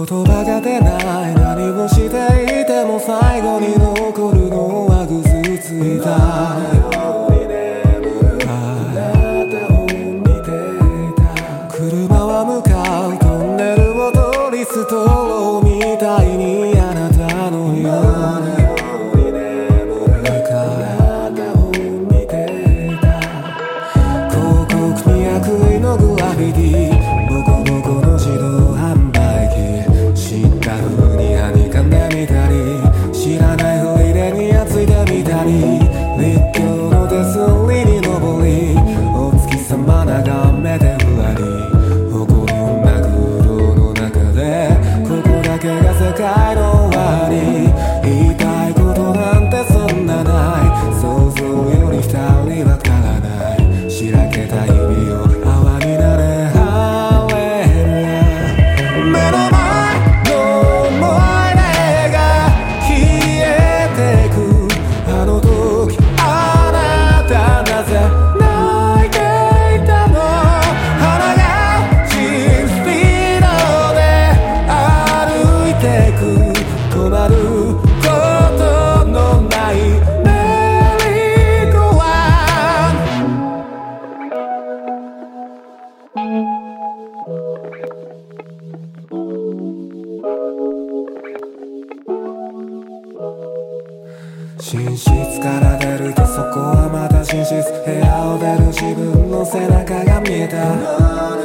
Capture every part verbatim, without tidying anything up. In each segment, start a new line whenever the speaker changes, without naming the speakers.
言葉が出ない。何をしていても最後に残るのはぐずついた車は向かうトンネルを通りストローみたいにあなたのように体を見ていた。広告に悪意のグラフィティボコボコの自動販売機知った風にはにかんでみたり知らないふりでにやついてみたり立教の手すりに登りお月様眺めてふわり世界の終わり言いたいことなんてそんなない想像より二人わからないしらけた日々を泡になれハレルヤ目の前の思い出が消えてくあの時あなたなぜ泣いていたの花がチンスピードで歩いて止まることのないメリーゴーラン寝室から出るとそこはまた寝室部屋を出る自分の背中が見えた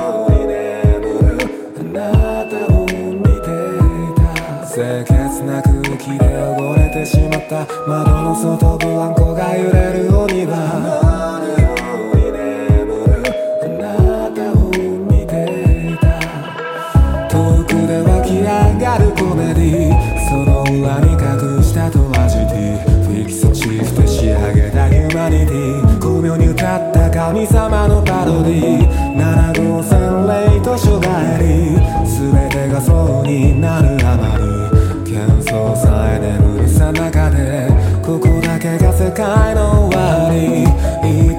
清潔な空気で汚れてしまった窓の外ブランコが揺れるお庭遠くで湧き上がるコメディその裏に隠したトラジディフィクスチーフで仕上げたヒューマニティ巧妙に歌った神様のパロディななごうせんレイ図書帰り全てがそうになるあまり喧騒さえ眠るさなかでここだけが世界の終わり